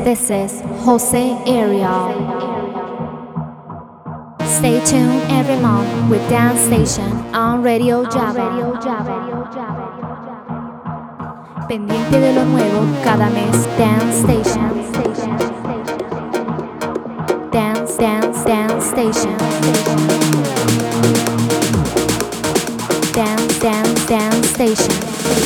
This is Jose Ariel. Stay tuned every month with Dance Station on Radio Java. Pendiente de lo nuevo cada mes. Dance Station. Dance Station. Dance Station.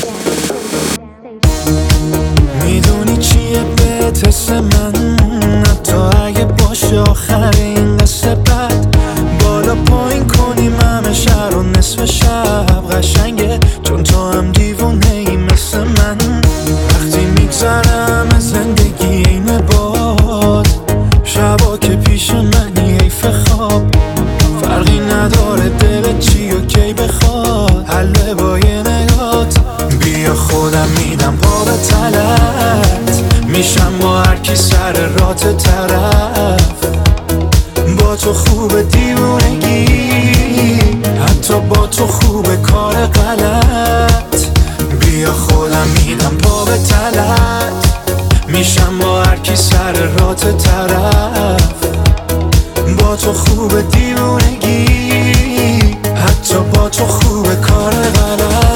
میدونی چیه بهت حس من حتی اگه باشه آخر این قصه بد بالا پایین کنیم همه شهر و نصف شب قشنگه چون تو هم دیوونه ای مثل من وقتی میگذرم از زندگی این باد شبا که پیش منی حیف خواب فرقی نداره دلت چی و کی بخواد حله با یه نگات بیا خودم میدم پا به تلت میشم با هرکی سر رات طرف با تو خوب دیوونگی حتی با تو خوب کار غلط بیا خودم میدم پا به تلت میشم با هرکی سر رات طرف با تو خوب دیوونگی حتی با تو خوب کار غلط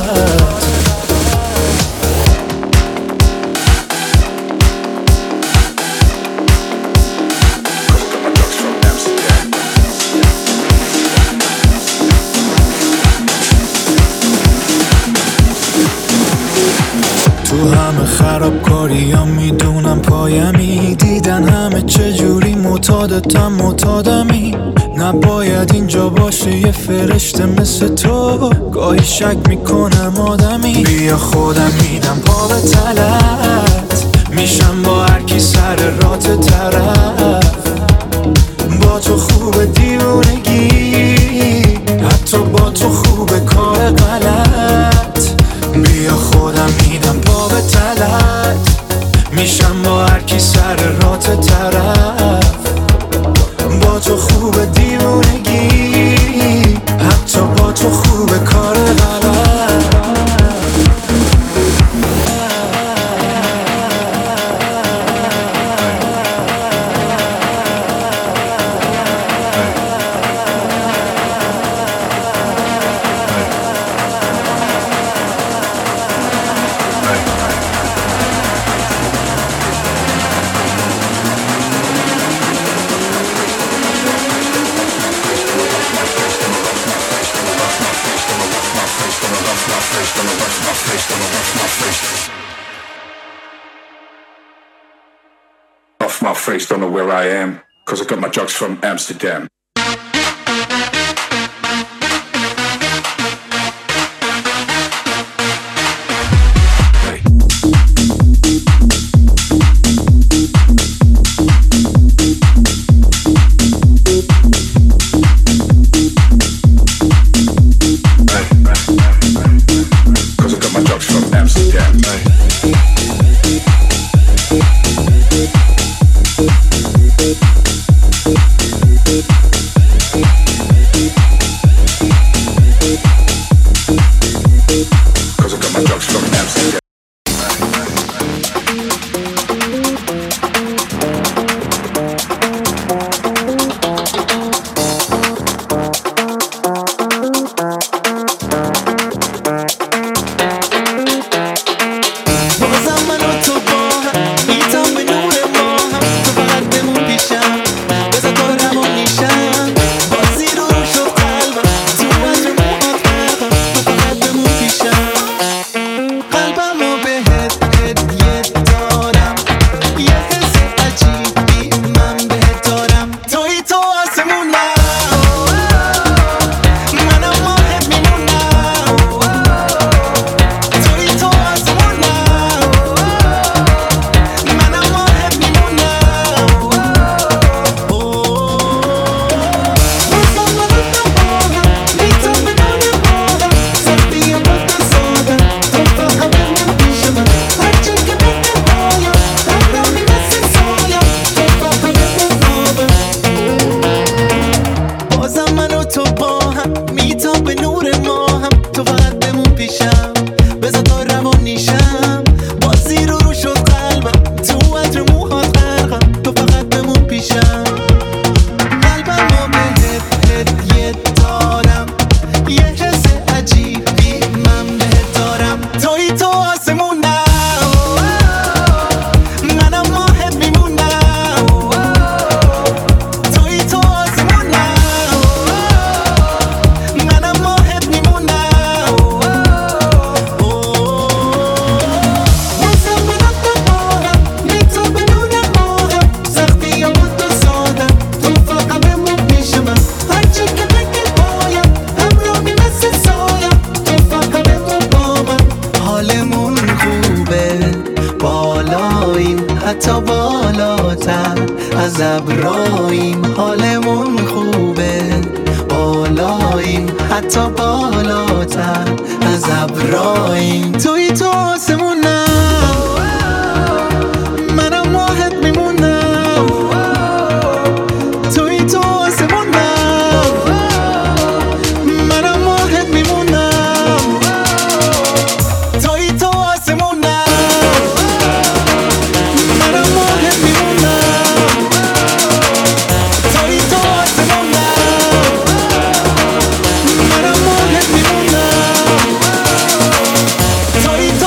تو همه خرابکاری هم میدونم پایمی دیدن همه چجوری معتادمی نباید اینجا باشه یه فرشته مثل تو گاهی شک میکنم آدمی بیا خودم میدم پا به تلت میشم با هرکی سر رات طرف با تو خوب دیوونگی حتی با تو خوب کار غلط بیا خودم میدم پا به تلت میشم با هرکی سر رات طرف با تو خوب دیوونگی حتی با تو خوب کار غلط Off my face, don't know where I am, cause I got my drugs from Amsterdam. Cause I got my drugs from Amsterdam. حتی بالاتر از ابراییم، حالمون خوبه بالاییم، حتی بالاتر از ابراییم. توی تو آسمونم، منم واحد میمونم. توی تو آسمونم، منم واحد میمونم. توی تو آسمونم، منم واحد میمونم. توی تو آسمونم، منم واحد میمونم. توی تو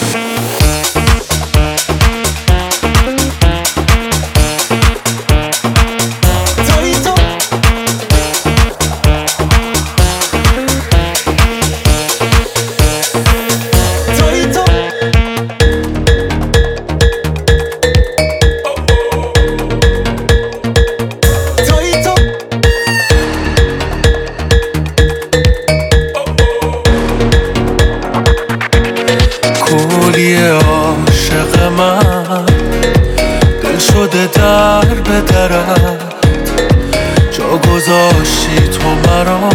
کلی عاشق من، دل شده در به درت، جا گذاشتی تو مرا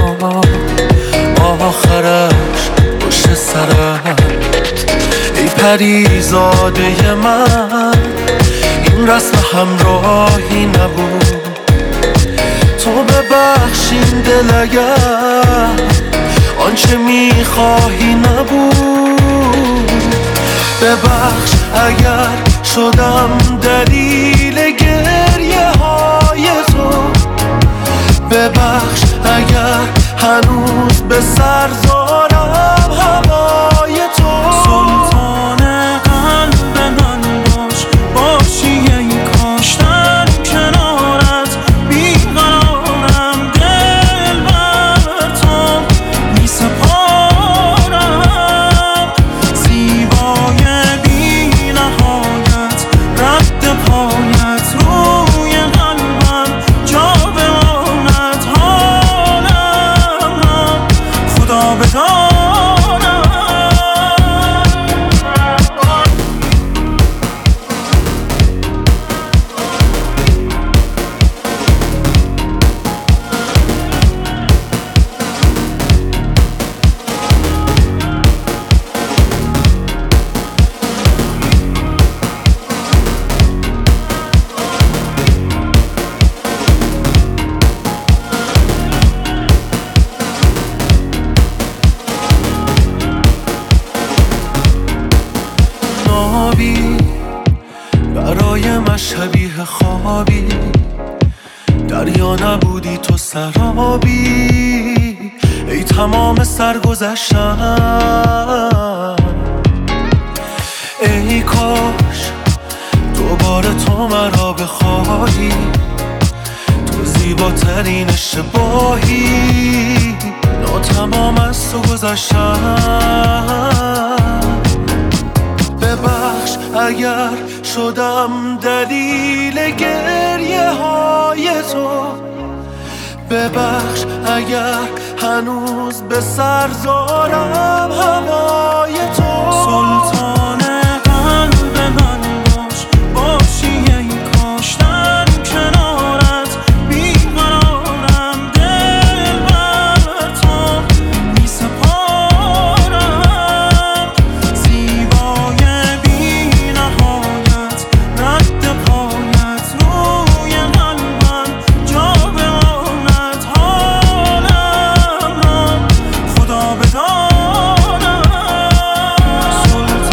آخرش پشت سرت. ای پریزاده من، این رسم همراهی نبود. تو ببخشین دل اگر آنچه میخواهی نبود. ببخش اگر شدم دلیل گریه های تو. ببخش اگر هنوز به سر دارم هوای تو. سلطان قلب من باش، باشی ای کاش در کنارت بیقرارم. دل بر تو می سپارم، زیبای بی نهایت، رد پایت روی قلبم جا بماند. حالم را خدا بداند. نابی برای من شبیه خوابی، دریا نبودی تو سرابی. ای تمام سرگذشتم، ای کاش دوباره تو مرا بخواهی. تو زیباترین اشتباهی، ناتمام از تو گذشتم. ببخش اگر شدم دلیل گریه های تو. ببخش اگر هنوز به سر دارم هوای تو. سلطان قلب من باش، باشی ای کاش در کنارت بیقرارم. دل بر تو می سپارم، زیبای بی نهایت، رد پایت روی قلبم جا بماند. حالم را خدا بداند. سلطان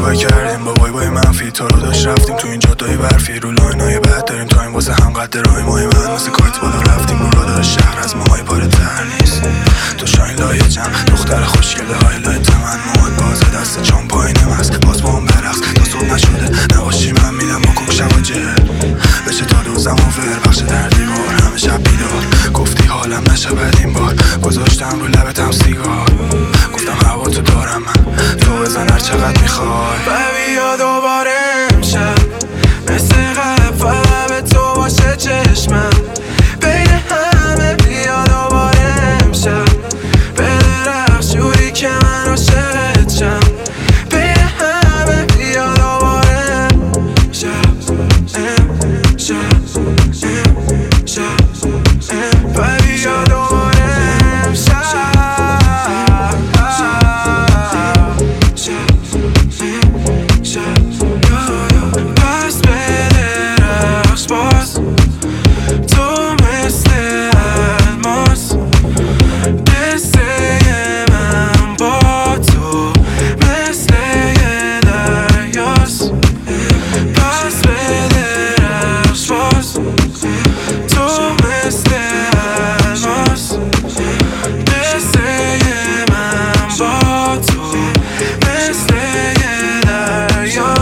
اشتباه کردیم با بای منفی تو رو داشت رفتیم تو این جادای برفی رو لاینای بد داریم تایم واسه هم قد رای ماه من مثل کارت بالا رفتیم رو رادار شهر از ماهای پاره تر نیست تو شاین لایه جمع دختر خوشگله های لایت من مواد بازه دست چون پایینم هست باز با هم برقص تا صبح نشده نباشی من میدم با کمشم و جهر بشه تا دوزم و فر بخش در دیوار همه شب بیدار گفتی حالم نشه بد این بار گذاشتم رو لبتم سیگار گفتم هوا تو دارم من تو بزن هر چقدر میخوای بیا دوباره امشب مثل قبل فقط به تو باشه چشمم بین همه بیا دوباره امشب بده رقص جوری که من عاشقت شم بین همه بیا دوباره امشب بیا دوباره امشب پس بده رقص باز تو مثل الماس مثل من با تو مثل یه دریاس پس بده رقص باز تو مثل الماس مثل یه من با تو مثل یه دریاس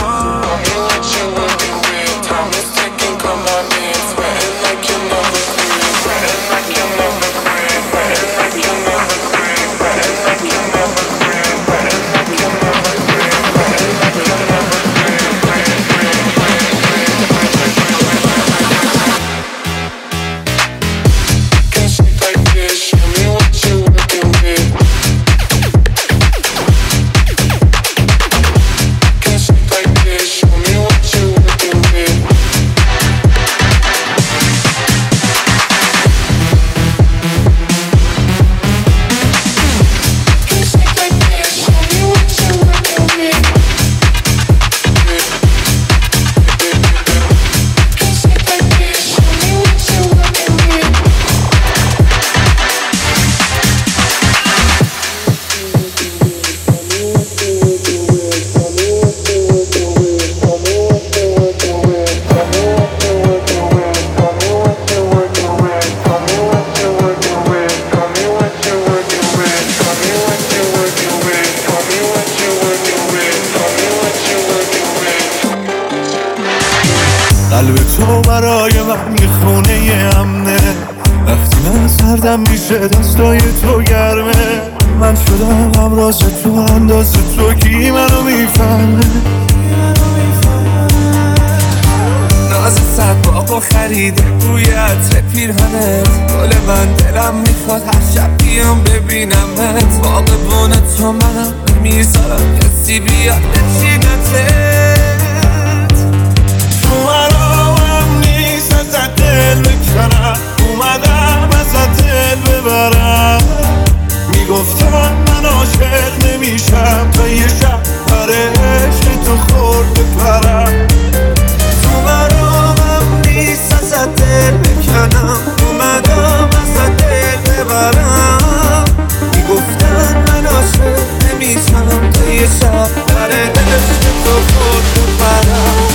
قلب تو برای من یه خونه امنه وقتی من سردم میشه دستای تو گرمه من شدم همراز تو انداز تو کی منو میفهمه ناز صد باقو خریده روی عطر پیرهنت گل من دلم میخواد هر شب بیام ببینمت باغبون تو منم میذارم کسی بیاد بچینتت تو مرامم نیست ازت دل بکنم اومدم ازت دل ببرم میگفتن من عاشق نمیشم تا یه شب برای عشق تو خورد بپرم تو مرامم نیست ازت دل بکنم اومدم ازت دل ببرم میگفتن من عاشق نمیشم تا یه شب برای عشق تو خورد بپرم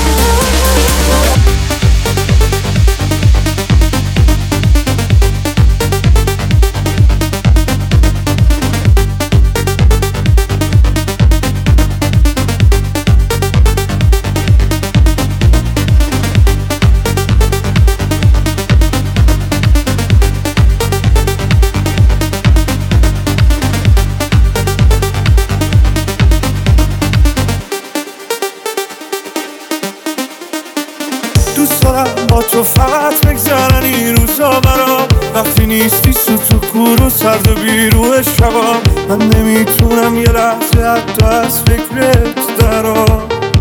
دوست دارم با تو فقط بگذرن این روزا برام وقتی نیستی تو کور و سرد و بیروه شبام من نمیتونم یه لحظه حتی از فکرت درام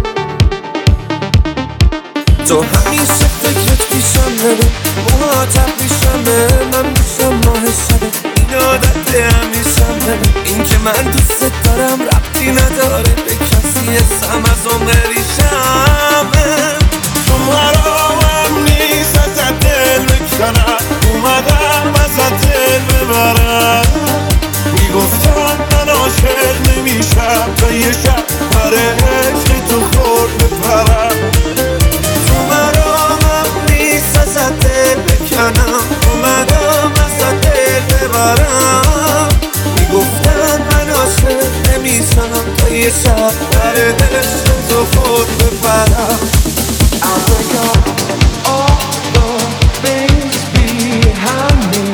تو همیشه فکرت پیشمه مخاطب میشمه من میشم ماه شبه این عادت همیشمه این که من دوست دارم ربطی نداره به کسی اسم از اون غریشمه تو مرامم نیست ازت دل بکنم اومدم ازت دل ببرم میگفتن من عاشق نمیشم تا یه شب عشقی تو خورد بپرم تو مرامم نیست ازت دل بکنم اومدم ازت دل ببرم میگفتن من عاشق نمیزنم تا یه شب در عشق تو خورد بپرم I'll break up all the things behind me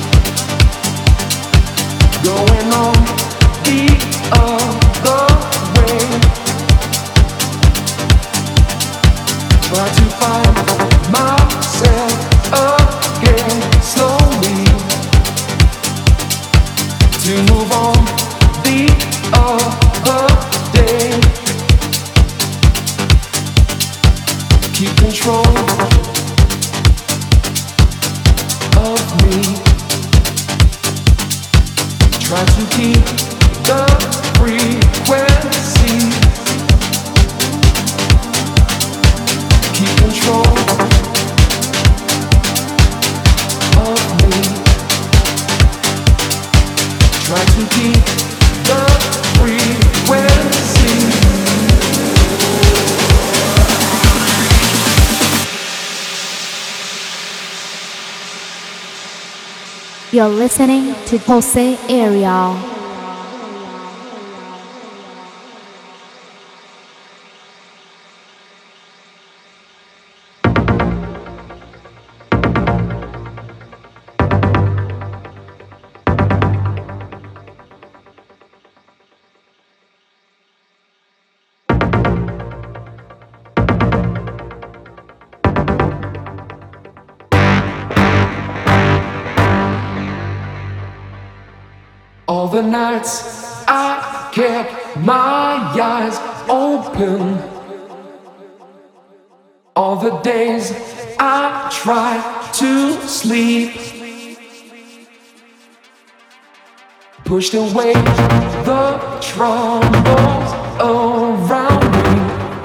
Going on the other way Try to find myself again slowly To move on the other day Keep control of me Try to keep the frequency Keep control of me Try to keep the frequency You're listening to Jose Ariel. All the nights I kept my eyes open All the days I tried to sleep Pushed away the troubles around me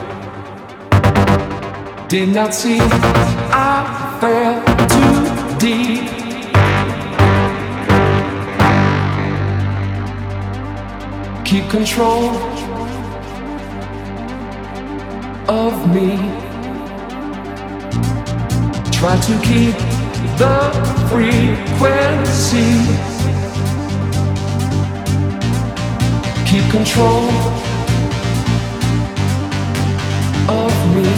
Did not see I fell too deep Keep control of me Try to keep the frequency Keep control of me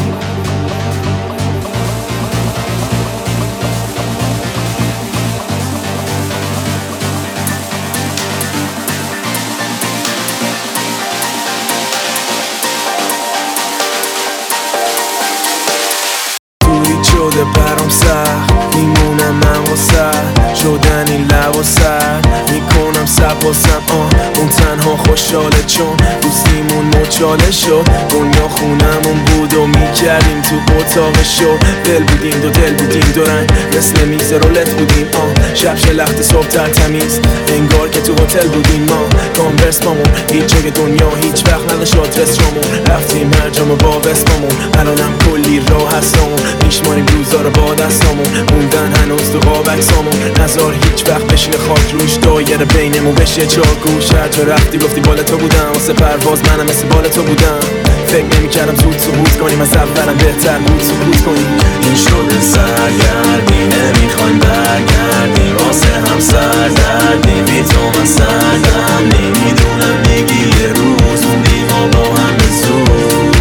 شده برام سخت میمونم من واسه شدن این لب و سر میکنم سباسم اون تنها خوشحاله چون دوستیمون مچاله شد دنیا خونمون بود و میکردیم تو اتاق شو دل بودیم دل بودیم دو رنگ مثل میز رولت بودیم شب شلخت صبح تر تمیز انگار که تو هتل بودیم ما کانورس بامون هیچ جای دنیا هیچ وقت نداشت رستورامون رفتیم هر جا ما با وسپامون الانم کلی راه هستامون میشماریم روزا رو با دستامون موندن هنوز تو قاب عکسامون نزار هیچ وقت بشینه خاک روش دایره بینمون بشه چاگوش هر جا رفتی گفتی بال تو بودم واسه پرواز منم مثل بال تو بودم فکر نمی‌کردم زود سقوط کنیم از اولم بهتر بود سقوط کنیم این شده سرگردی نمیخوایم برگردیم واسه هم سردردی بی تو من سردم نمیدونم میگی یه روز موندیم ما با هم به زود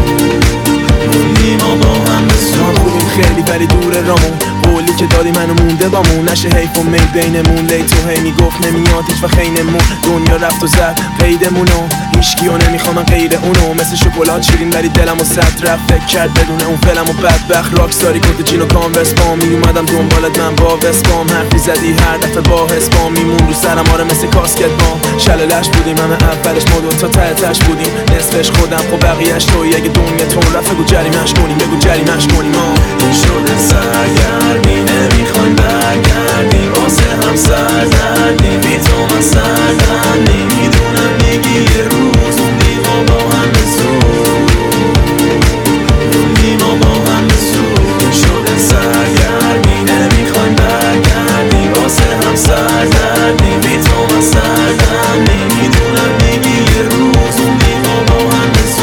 موندیم ما با هم به زود بودیم خیلی ولی دور رامون قولی که دادی منو مونده بامون نشه حیف و میل بینمون لیت و هی میگفت نمیاد هیچ و خینمون دنیا رفت و زد قیدمونو هیچکیو نمیخوام غیر اونو مثل شکلات شیرین ولی دلمو صد رفت فکر کرد بدون اون فلمو بدبخت راکستاری کت جین و کانورس بام میومدم دنبالت من با وسپام حرفی زدی هر دفعه با حسبام میمون رو سرم آره مثل کاسکت بام شللش بودیم همه اولش ما دوتا ته تش بودیم نصفش خودم خب بقیه‌اش تویی اگه دنیا تون رفت بگو جریمش کنیم بگو جریمش کنیم این شده سرگردی نمیخوایم برگردیم واسه هم سردردی بی تو من سردم نمیدونم میگی یه روز موندیم ما با هم به زود موندیم ما با هم به زود این شده سرگردی نمیخوایم برگردیم واسه هم سردردی بی تو من سردم نمیدونم میگی یه روز موندیم ما با هم به زود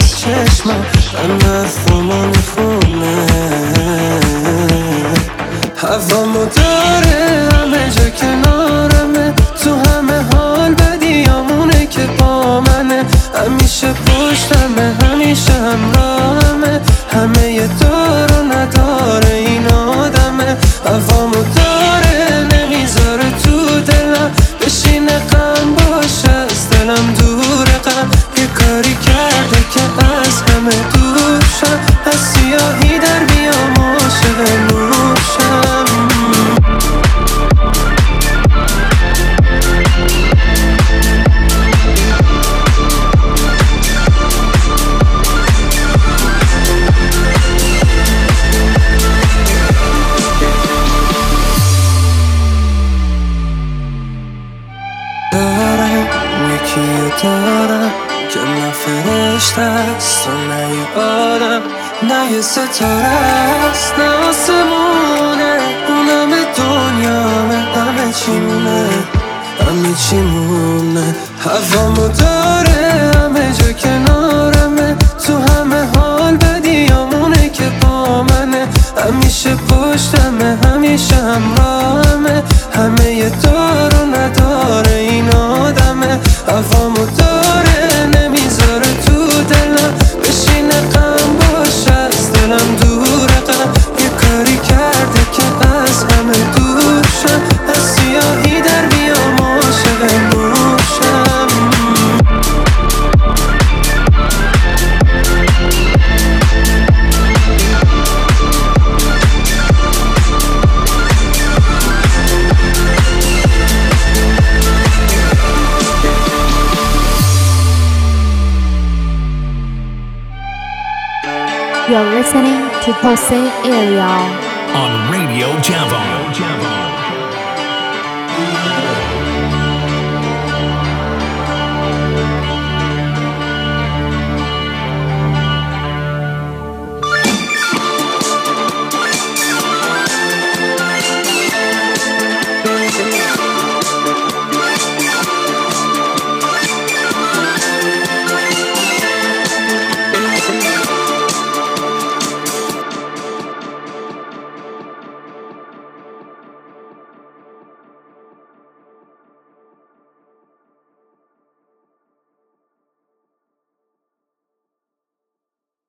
چشمم من حرفامو میخونه هوامو داره همه جا کنارمه تو همه حال بدیامونه که با منه همیشه پشتمه همیشه همراهمه همه یه دار و نداره این آدمه هوامو داره نمیذاره تو دلم بشینه غم باشه از دلم دوره غم یه کاری کرده که از همه دوشم از سیاهی در بیام عاشق نوشم دارم که نه فرشته است و نه یه آدم نه یه ستاره است نه آسمونه اونم دنیامه همه چی مونه هوامو داره همه جا کنارمه تو همه حال بدیامونه که با منه همیشه پشتمه همیشه همراهمه همه یه دار و نداره این آدمه هوامو داره نمیذاره تو دلم بشینه غم باشه از دلم دوره غم یه کاری کرده که از همه دوشم از سیاهی در بیام عاشق نوشم You're listening to Jose Ariel on Radio Java.